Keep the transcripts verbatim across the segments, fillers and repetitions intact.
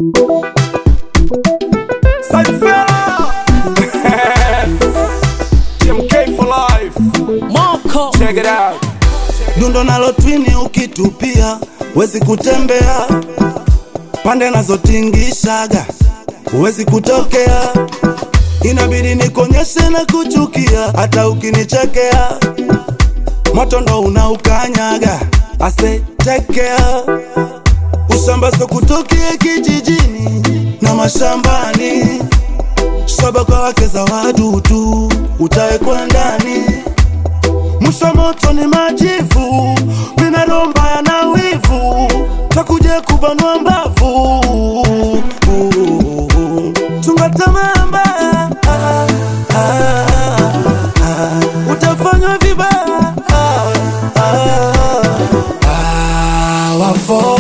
M K for life. Marco. Check it out. Dundo nalo twini ukitupia wezi kutembea, pande nazo tingishaga wezi kutokea. Inabidi nikonyeshe na kuchukia hata ukinichekea. Moto ndo unaukanyaga, ase take care. Ushamba so kutokea kijijini na mashambani. Shaba kwa wake za wadudu utawekwa ndani. Musha moto ni majivu, mina romba ya na wivu, takuje kubanua mbavu. Chunga tamaa mbaya, ah, ah, ah, utafanywa vibaya. ah, ah, ah, Wafo,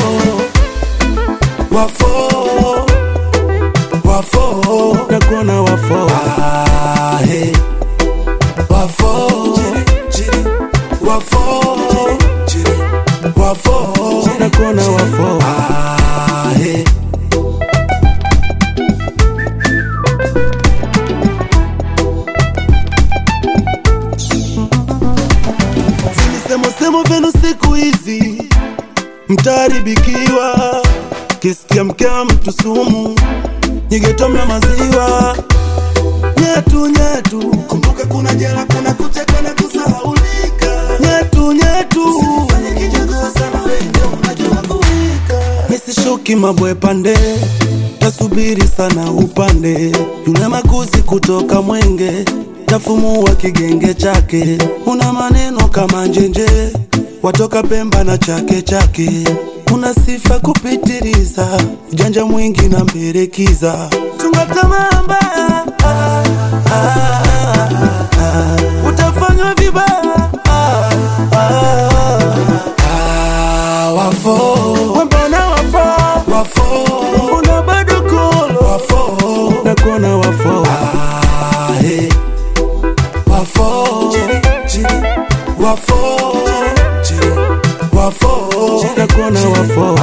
wafo, wafo, nakona wafo. ah, hey. Wafo, wafo, wafo, nakona wafo. ah, hey. Semo semo venu siku hizi mtaribikiwa, kisikia mkewa mtu sumu, nyigetomna maziwa. Nyetu nyetu, kumbuka kuna jela, kuna kucheka na kusahaulika. Nyetu nyetu, usifanye kijogo sana wewe unajua kuika. Misishuki mabwe pande, tasubiri sana upande. Yule makuzi kutoka Mwenge, tafumua kigenge chake. Una maneno kama njenje, watoka Pemba na chake chake. Una sifa kupitiliza, ujanja mwingi na mberekiza. Chunga tamaa mbaya, ah, ah, ah, utafanywa vibaya. ah, ah, ah, Wafo, mbona wafo, wafo, una bado kolo. Wafo, nakona wafo. ah, hey. Wafo, wafo, wafo, nakona wafo.